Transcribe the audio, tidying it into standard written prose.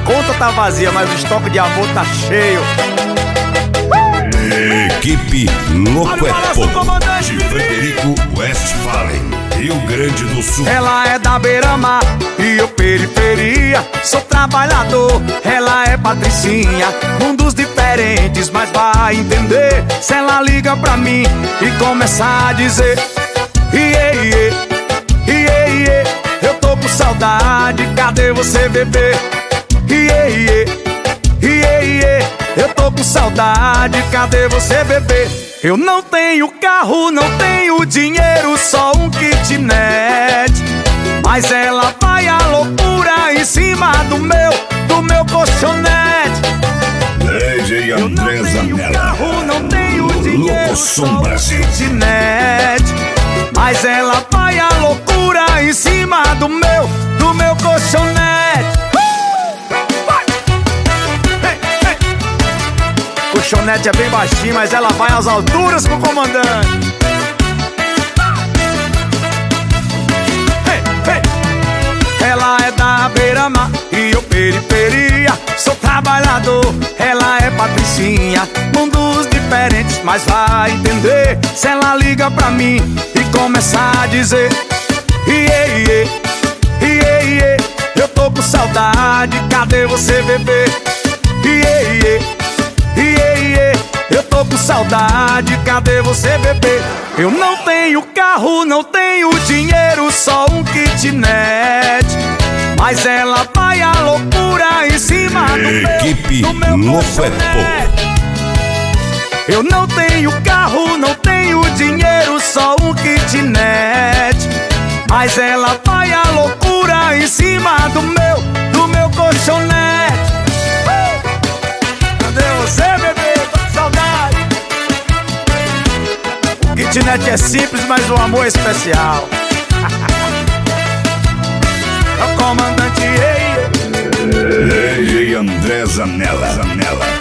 conta tá vazia, mas o estoque de amor tá cheio. Equipe Louco é Pouco, de Frederico Westphalen, Rio Grande do Sul. Ela é da beira-mar e eu periferia. Sou trabalhador, ela é patricinha. Mundos diferentes, mas vai entender se ela liga pra mim e começar a dizer: iê, iê, iê, iê, eu tô com saudade, cadê você, bebê? Iê, iê, iê, iê, eu tô com saudade, cadê você, bebê? Eu não tenho carro, não tenho dinheiro, só um kitnet. Mas ela vai à loucura em cima do meu colchonete. DJ André Zanella. Eu não tenho carro, não tenho dinheiro, só um kitnet. Mas ela vai à loucura em cima do meu colchonete. O colchonete é bem baixinho, mas ela vai às alturas com o comandante. Ela é da beira-mar e eu periferia. Sou trabalhador, ela é patricinha. Mundos diferentes, mas vai entender se ela liga pra mim e começar a dizer: iê, iê, iê, iê, eu tô com saudade, cadê você, bebê? Iê, iê, iê, iê, eu tô com saudade, cadê você, bebê? Eu não tenho carro, não tenho dinheiro, só um kitnet. Mas ela vai à loucura em cima do meu colchonete. Eu não tenho carro, não tenho dinheiro, só um kitnet. Mas ela vai à loucura em cima do meu colchonete. Cadê você, bebê? Tô com saudade. O kitnet é simples, mas o amor é especial. É o comandante, DJ André Zanella.